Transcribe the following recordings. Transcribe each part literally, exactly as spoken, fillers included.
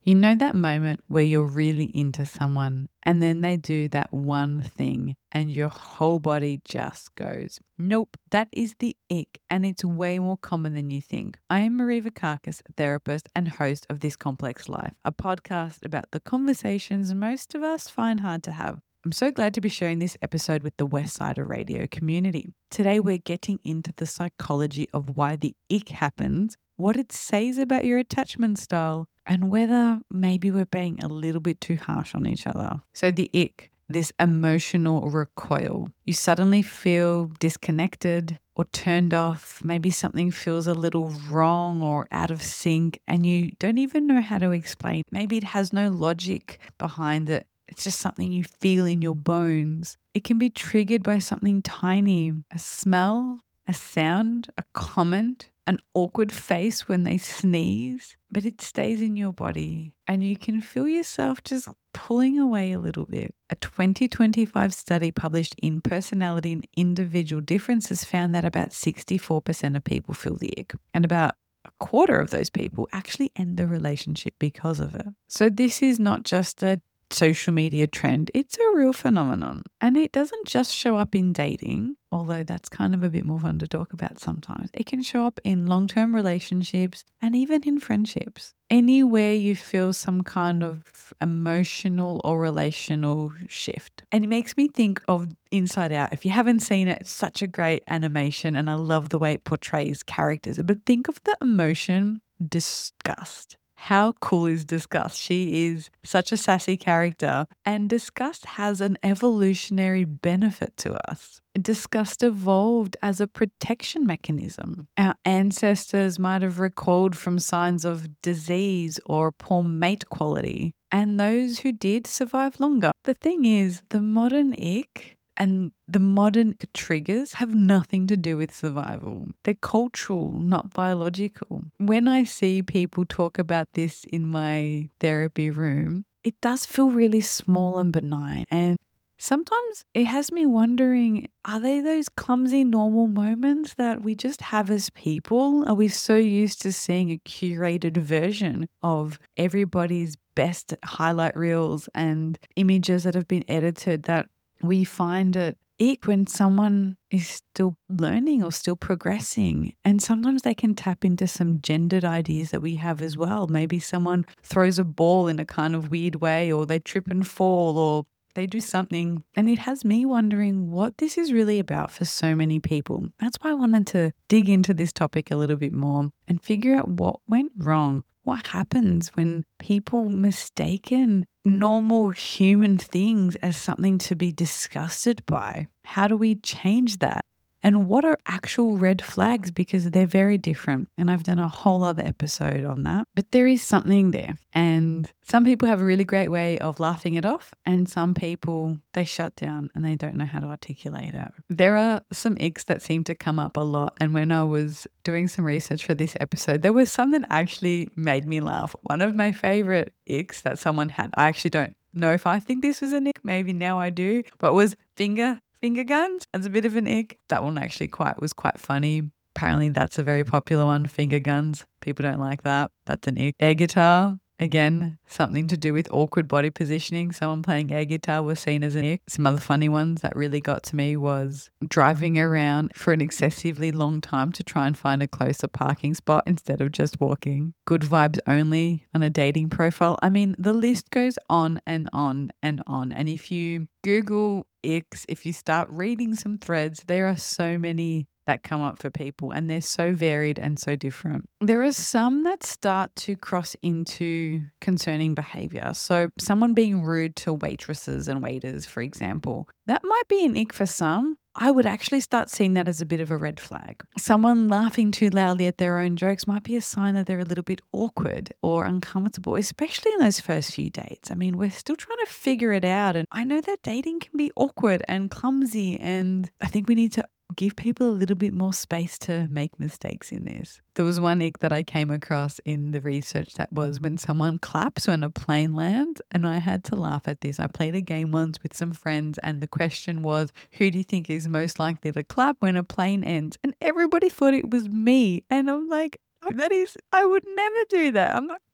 You know that moment where you're really into someone and then they do that one thing and your whole body just goes, nope, that is the ick. And it's way more common than you think. I am Marie Vakakis, therapist and host of This Complex Life, a podcast about the conversations most of us find hard to have. I'm so glad to be sharing this episode with the Westsider Radio community. Today, we're getting into the psychology of why the ick happens, what it says about your attachment style, and whether maybe we're being a little bit too harsh on each other. So the ick, this emotional recoil. You suddenly feel disconnected or turned off. Maybe something feels a little wrong or out of sync and you don't even know how to explain. Maybe it has no logic behind it. It's just something you feel in your bones. It can be triggered by something tiny, a smell, a sound, a comment, an awkward face when they sneeze, but it stays in your body and you can feel yourself just pulling away a little bit. A twenty twenty-five study published in Personality and Individual Differences found that about sixty-four percent of people feel the ick, and about a quarter of those people actually end the relationship because of it. So this is not just a social media trend, it's a real phenomenon. And it doesn't just show up in dating, although that's kind of a bit more fun to talk about sometimes. It can show up in long-term relationships and even in friendships. Anywhere you feel some kind of emotional or relational shift. And it makes me think of Inside Out. If you haven't seen it, it's such a great animation and I love the way it portrays characters. But think of the emotion disgust. How cool is Disgust? She is such a sassy character, and Disgust has an evolutionary benefit to us. Disgust evolved as a protection mechanism. Our ancestors might have recoiled from signs of disease or poor mate quality, and those who did survive longer. The thing is, the modern ick and the modern triggers have nothing to do with survival. They're cultural, not biological. When I see people talk about this in my therapy room, it does feel really small and benign. And sometimes it has me wondering, are they those clumsy normal moments that we just have as people? Are we so used to seeing a curated version of everybody's best highlight reels and images that have been edited that we find it ick when someone is still learning or still progressing? And sometimes they can tap into some gendered ideas that we have as well. Maybe someone throws a ball in a kind of weird way, or they trip and fall, or they do something. And it has me wondering what this is really about for so many people. That's why I wanted to dig into this topic a little bit more and figure out what went wrong. What happens when people mistaken normal human things as something to be disgusted by? How do we change that? And what are actual red flags? Because they're very different. And I've done a whole other episode on that. But there is something there. And some people have a really great way of laughing it off. And some people, they shut down and they don't know how to articulate it. There are some icks that seem to come up a lot. And when I was doing some research for this episode, there was some that actually made me laugh. One of my favorite icks that someone had, I actually don't know if I think this was an ick, maybe now I do, but was finger Finger guns as a bit of an ick. That one actually quite was quite funny. Apparently that's a very popular one, finger guns. People don't like that. That's an ick. Air guitar, again, something to do with awkward body positioning. Someone playing air guitar was seen as an ick. Some other funny ones that really got to me was driving around for an excessively long time to try and find a closer parking spot instead of just walking. Good vibes only on a dating profile. I mean, the list goes on and on and on. And if you Google icks, if you start reading some threads, there are so many that come up for people and they're so varied and so different. There are some that start to cross into concerning behavior. So someone being rude to waitresses and waiters, for example, that might be an ick for some. I would actually start seeing that as a bit of a red flag. Someone laughing too loudly at their own jokes might be a sign that they're a little bit awkward or uncomfortable, especially in those first few dates. I mean, we're still trying to figure it out. And I know that dating can be awkward and clumsy. And I think we need to give people a little bit more space to make mistakes in this. There was one ick that I came across in the research that was when someone claps when a plane lands, and I had to laugh at this. I played a game once with some friends and the question was, who do you think is most likely to clap when a plane ends? And everybody thought it was me. And I'm like, that is, I would never do that. I'm not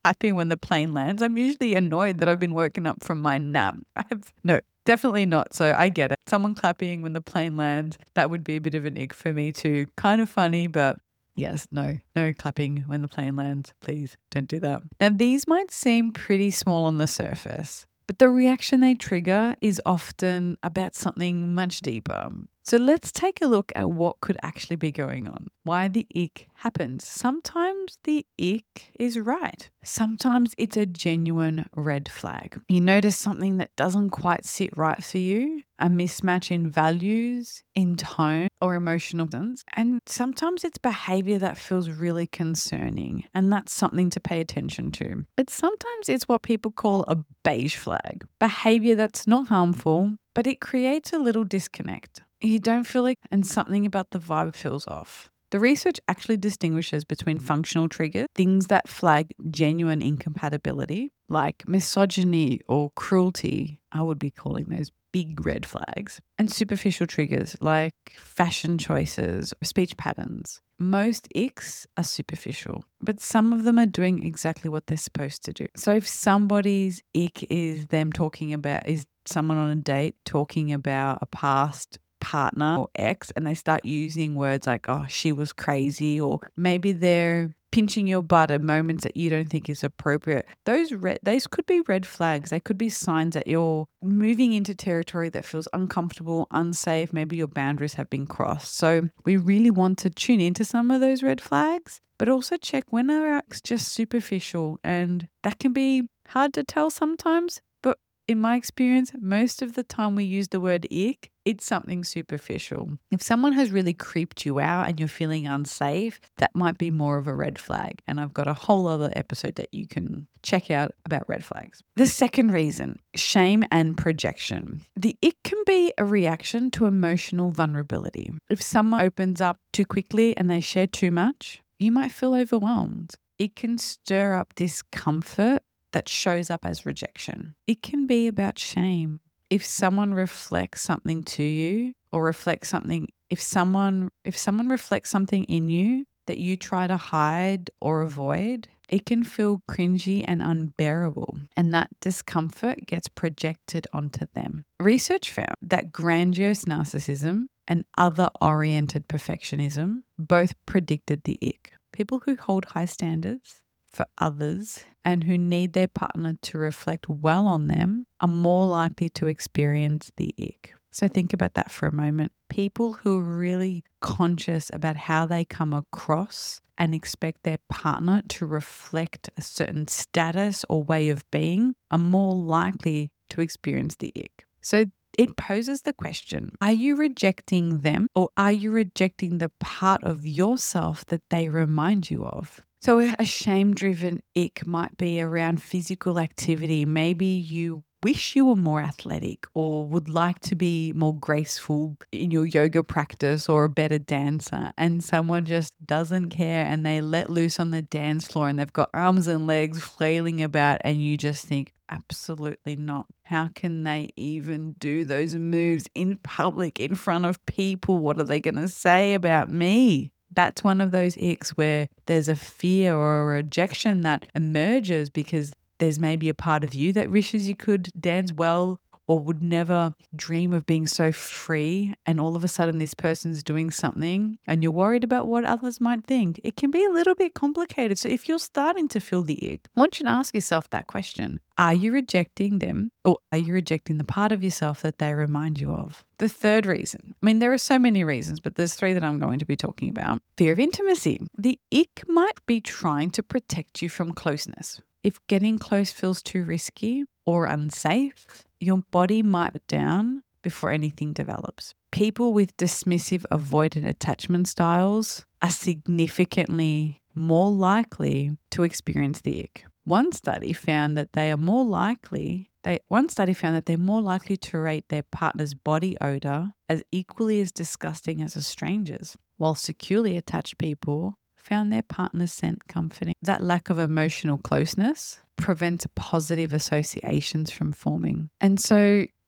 clapping when the plane lands. I'm usually annoyed that I've been woken up from my nap. I have no, definitely not. So I get it. Someone clapping when the plane lands, that would be a bit of an ick for me too. Kind of funny, but yes, no, no clapping when the plane lands. Please don't do that. Now, these might seem pretty small on the surface, but the reaction they trigger is often about something much deeper. So let's take a look at what could actually be going on, why the ick happens. Sometimes the ick is right. Sometimes it's a genuine red flag. You notice something that doesn't quite sit right for you, a mismatch in values, in tone, or emotional distance. And sometimes it's behavior that feels really concerning, and that's something to pay attention to. But sometimes it's what people call a beige flag, behavior that's not harmful, but it creates a little disconnect. You don't feel like, and something about the vibe feels off. The research actually distinguishes between functional triggers, things that flag genuine incompatibility, like misogyny or cruelty. I would be calling those big red flags, and superficial triggers like fashion choices, speech patterns. Most icks are superficial, but some of them are doing exactly what they're supposed to do. So if somebody's ick is them talking about, is someone on a date talking about a past partner or ex, and they start using words like, oh, she was crazy, or maybe they're pinching your butt at moments that you don't think is appropriate. Those red, those could be red flags. They could be signs that you're moving into territory that feels uncomfortable, unsafe. Maybe your boundaries have been crossed. So we really want to tune into some of those red flags, but also check when are acts just superficial, and that can be hard to tell sometimes. But in my experience, most of the time we use the word ick, it's something superficial. If someone has really creeped you out and you're feeling unsafe, that might be more of a red flag. And I've got a whole other episode that you can check out about red flags. The second reason, shame and projection. The ick can be a reaction to emotional vulnerability. If someone opens up too quickly and they share too much, you might feel overwhelmed. It can stir up discomfort that shows up as rejection. It can be about shame. If someone reflects something to you, or reflects something, if someone if someone reflects something in you that you try to hide or avoid, it can feel cringy and unbearable, and that discomfort gets projected onto them. Research found that grandiose narcissism and other-oriented perfectionism both predicted the ick. People who hold high standards for others and who need their partner to reflect well on them are more likely to experience the ick. So think about that for a moment. People who are really conscious about how they come across and expect their partner to reflect a certain status or way of being are more likely to experience the ick. So it poses the question, are you rejecting them, or are you rejecting the part of yourself that they remind you of? So a shame-driven ick might be around physical activity. Maybe you wish you were more athletic, or would like to be more graceful in your yoga practice, or a better dancer, and someone just doesn't care and they let loose on the dance floor and they've got arms and legs flailing about, and you just think, absolutely not. How can they even do those moves in public, in front of people? What are they going to say about me? That's one of those icks where there's a fear or a rejection that emerges because there's maybe a part of you that wishes you could dance well, or would never dream of being so free, and all of a sudden this person's doing something and you're worried about what others might think. It can be a little bit complicated. So if you're starting to feel the ick, I want you to ask yourself that question. Are you rejecting them, or are you rejecting the part of yourself that they remind you of? The third reason, I mean, there are so many reasons, but there's three that I'm going to be talking about. Fear of intimacy. The ick might be trying to protect you from closeness. If getting close feels too risky or unsafe, your body might break down before anything develops. People with dismissive avoidant attachment styles are significantly more likely to experience the ick. One study found that they are more likely, they, one study found that they're more likely to rate their partner's body odor as equally as disgusting as a stranger's, while securely attached people found their partner's scent comforting. That lack of emotional closeness prevents positive associations from forming. And so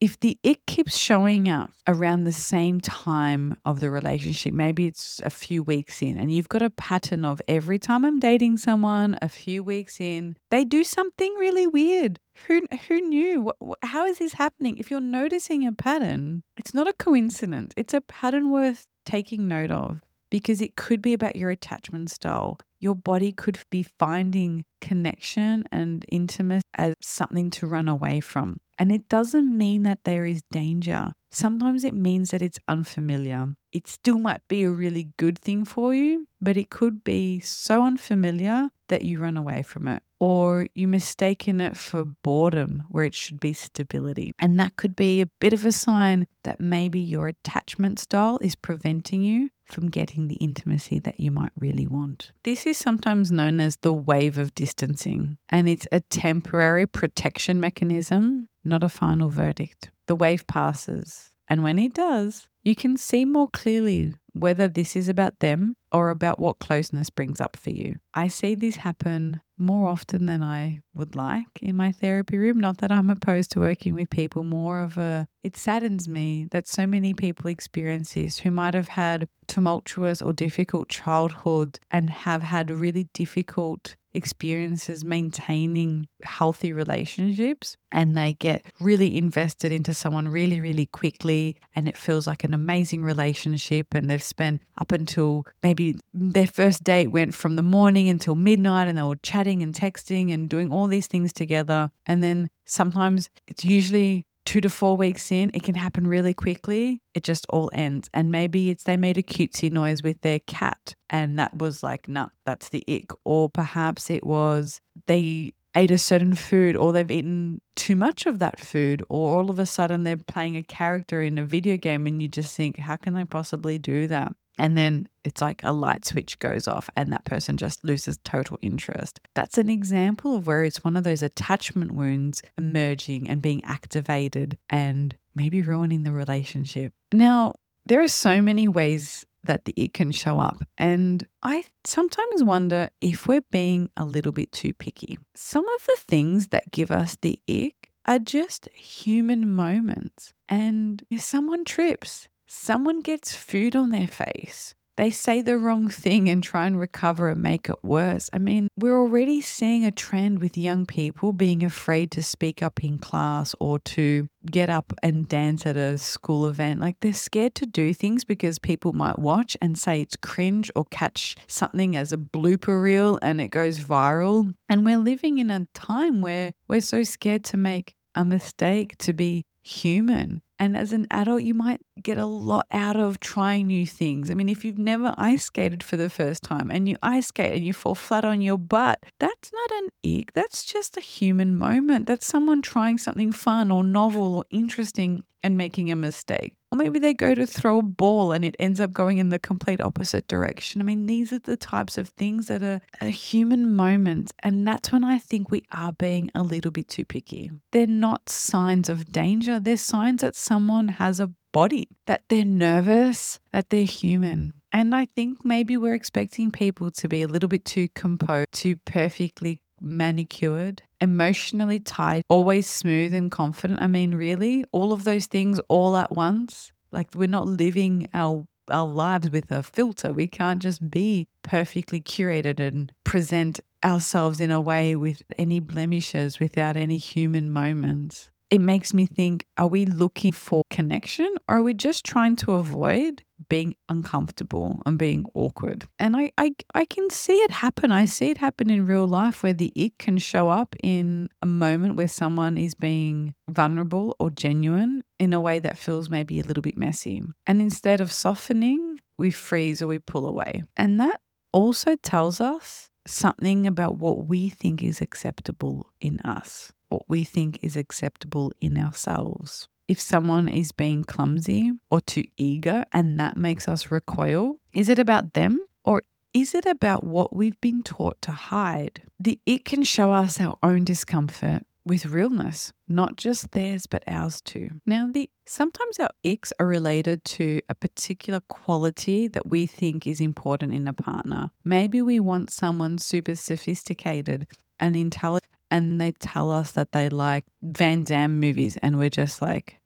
if the ick keeps showing up around the same time of the relationship, maybe it's a few weeks in and you've got a pattern of every time I'm dating someone, a few weeks in, they do something really weird. Who who knew? Wh- wh- How is this happening? If you're noticing a pattern, it's not a coincidence. It's a pattern worth taking note of because it could be about your attachment style. Your body could be finding connection and intimacy as something to run away from. And it doesn't mean that there is danger. Sometimes it means that it's unfamiliar. It still might be a really good thing for you, but it could be so unfamiliar that you run away from it. Or you mistaken it for boredom where it should be stability. And that could be a bit of a sign that maybe your attachment style is preventing you from getting the intimacy that you might really want. This is sometimes known as the wave of distancing, and it's a temporary protection mechanism, not a final verdict. The wave passes, and when it does, you can see more clearly whether this is about them or about what closeness brings up for you. I see this happen more often than I would like in my therapy room. Not that I'm opposed to working with people, more of a, it saddens me that so many people experience this who might have had tumultuous or difficult childhood and have had really difficult experiences maintaining healthy relationships, and they get really invested into someone really, really quickly, and it feels like an amazing relationship, and they've spent up until maybe their first date went from the morning until midnight, and they were chatting and texting and doing all these things together, and then sometimes it's usually two to four weeks in, it can happen really quickly. It just all ends. And maybe it's they made a cutesy noise with their cat and that was like, nah, that's the ick. Or perhaps it was they ate a certain food or they've eaten too much of that food, or all of a sudden they're playing a character in a video game and you just think, how can they possibly do that? And then it's like a light switch goes off and that person just loses total interest. That's an example of where it's one of those attachment wounds emerging and being activated and maybe ruining the relationship. Now, there are so many ways that the ick can show up. And I sometimes wonder if we're being a little bit too picky. Some of the things that give us the ick are just human moments. And if someone trips, someone gets food on their face, they say the wrong thing and try and recover and make it worse. I mean, we're already seeing a trend with young people being afraid to speak up in class or to get up and dance at a school event. Like they're scared to do things because people might watch and say it's cringe or catch something as a blooper reel and it goes viral. And we're living in a time where we're so scared to make a mistake, to be human. And as an adult, you might get a lot out of trying new things. I mean, if you've never ice skated for the first time and you ice skate and you fall flat on your butt, that's not an ick. That's just a human moment. That's someone trying something fun or novel or interesting and making a mistake. Or maybe they go to throw a ball and it ends up going in the complete opposite direction. I mean, these are the types of things that are, are human moments. And that's when I think we are being a little bit too picky. They're not signs of danger. They're signs that someone has a body, that they're nervous, that they're human. And I think maybe we're expecting people to be a little bit too composed, too perfectly manicured, emotionally tight, always smooth and confident. I mean, really, all of those things all at once. Like we're not living our our lives with a filter. We can't just be perfectly curated and present ourselves in a way with any blemishes, without any human moments. It makes me think, are we looking for connection or are we just trying to avoid being uncomfortable and being awkward? And I, I, I can see it happen. I see it happen in real life where the ick can show up in a moment where someone is being vulnerable or genuine in a way that feels maybe a little bit messy. And instead of softening, we freeze or we pull away. And that also tells us something about what we think is acceptable in us, what we think is acceptable in ourselves. If someone is being clumsy or too eager and that makes us recoil, is it about them or is it about what we've been taught to hide? The ick can show us our own discomfort with realness, not just theirs, but ours too. Now, the sometimes our icks are related to a particular quality that we think is important in a partner. Maybe we want someone super sophisticated and intelligent, and they tell us that they like Van Damme movies, and we're just like,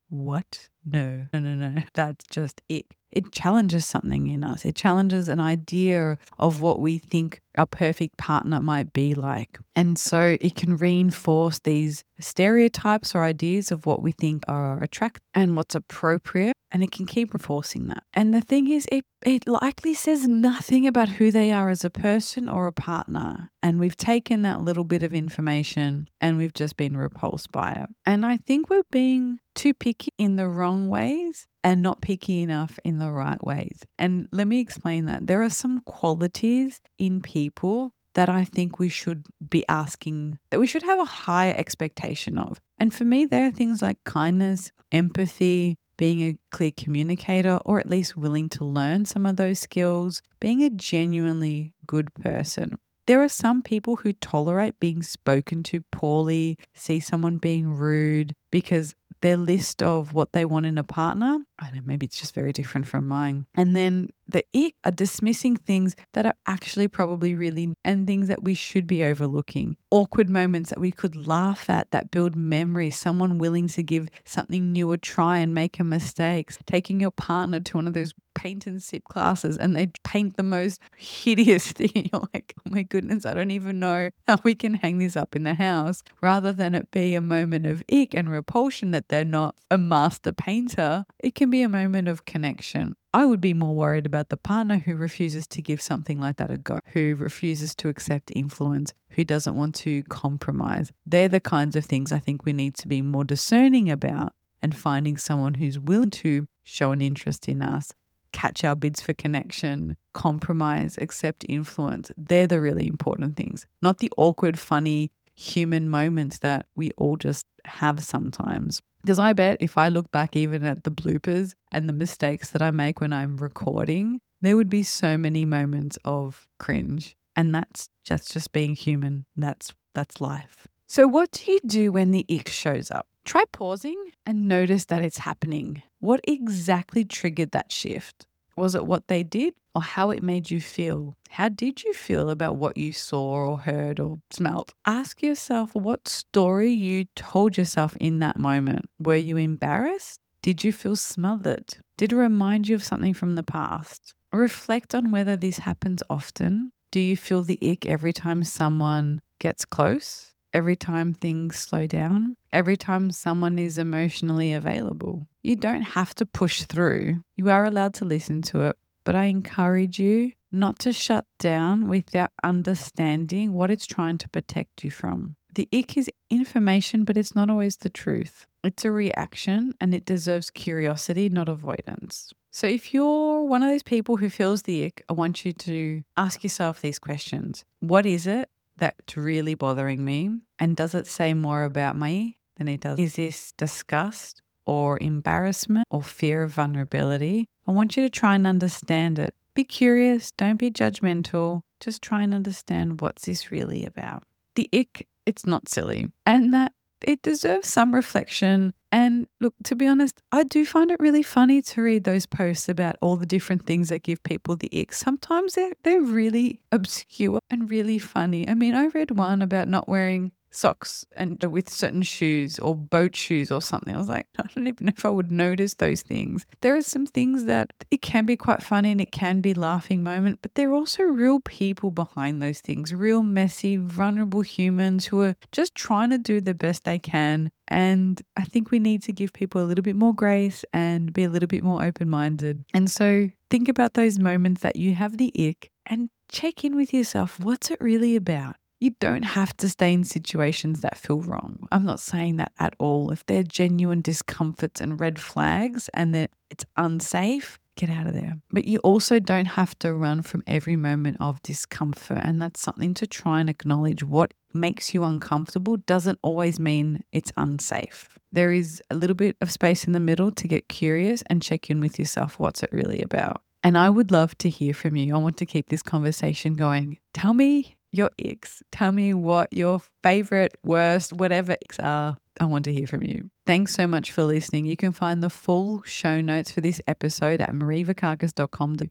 what? No, no, no, no. That's just it. It challenges something in us. It challenges an idea of what we think a perfect partner might be like. And so it can reinforce these stereotypes or ideas of what we think are attractive and what's appropriate. And it can keep reinforcing that. And the thing is, it, it likely says nothing about who they are as a person or a partner. And we've taken that little bit of information and we've just been repulsed by it. And I think we're being too picky in the wrong ways and not picky enough in the right ways. And let me explain that. There are some qualities in people that I think we should be asking, that we should have a higher expectation of. And for me, there are things like kindness, empathy, being a clear communicator, or at least willing to learn some of those skills, being a genuinely good person. There are some people who tolerate being spoken to poorly, see someone being rude, because their list of what they want in a partner, I don't know, maybe it's just very different from mine. And then the ick are dismissing things that are actually probably really, and things that we should be overlooking. Awkward moments that we could laugh at that build memories, someone willing to give something new a try and make a mistake, taking your partner to one of those paint and sip classes and they paint the most hideous thing. You're like, oh my goodness, I don't even know how we can hang this up in the house. Rather than it be a moment of ick and repulsion that they're not a master painter, it can be a moment of connection. I would be more worried about the partner who refuses to give something like that a go, who refuses to accept influence, who doesn't want to compromise. They're the kinds of things I think we need to be more discerning about, and finding someone who's willing to show an interest in us, catch our bids for connection, compromise, accept influence. They're the really important things, not the awkward, funny human moments that we all just have sometimes. Because I bet if I look back even at the bloopers and the mistakes that I make when I'm recording, there would be so many moments of cringe. And that's just, just being human. That's, that's life. So what do you do when the ick shows up? Try pausing and notice that it's happening. What exactly triggered that shift? Was it what they did or how it made you feel? How did you feel about what you saw or heard or smelt? Ask yourself what story you told yourself in that moment. Were you embarrassed? Did you feel smothered? Did it remind you of something from the past? Reflect on whether this happens often. Do you feel the ick every time someone gets close? Every time things slow down? Every time someone is emotionally available? You don't have to push through. You are allowed to listen to it, but I encourage you not to shut down without understanding what it's trying to protect you from. The ick is information, but it's not always the truth. It's a reaction and it deserves curiosity, not avoidance. So if you're one of those people who feels the ick, I want you to ask yourself these questions. What is it that's really bothering me? And does it say more about me than it does? Is this disgust or embarrassment or fear of vulnerability? I want you to try and understand it. Be curious, don't be judgmental. Just try and understand what's this really about. The ick, it's not silly, and that it deserves some reflection. And look, to be honest, I do find it really funny to read those posts about all the different things that give people the ick. Sometimes they're, they're really obscure and really funny. I mean, I read one about not wearing socks and with certain shoes or boat shoes or something. I was like, I don't even know if I would notice those things. There are some things that it can be quite funny and it can be laughing moment, but there are also real people behind those things, real messy, vulnerable humans who are just trying to do the best they can. And I think we need to give people a little bit more grace and be a little bit more open-minded. And so think about those moments that you have the ick and check in with yourself. What's it really about? You don't have to stay in situations that feel wrong. I'm not saying that at all. If they're genuine discomforts and red flags and that it's unsafe, get out of there. But you also don't have to run from every moment of discomfort. And that's something to try and acknowledge. What makes you uncomfortable doesn't always mean it's unsafe. There is a little bit of space in the middle to get curious and check in with yourself. What's it really about? And I would love to hear from you. I want to keep this conversation going. Tell me your icks. Tell me what your favorite, worst, whatever icks are. I want to hear from you. Thanks so much for listening. You can find the full show notes for this episode at marie vakakis dot com.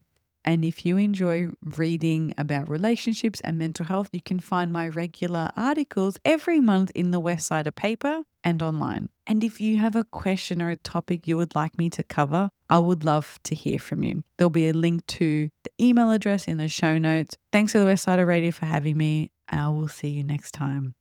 And if you enjoy reading about relationships and mental health, you can find my regular articles every month in the Westsider paper and online. And if you have a question or a topic you would like me to cover, I would love to hear from you. There'll be a link to the email address in the show notes. Thanks to the Westsider Radio for having me. I will see you next time.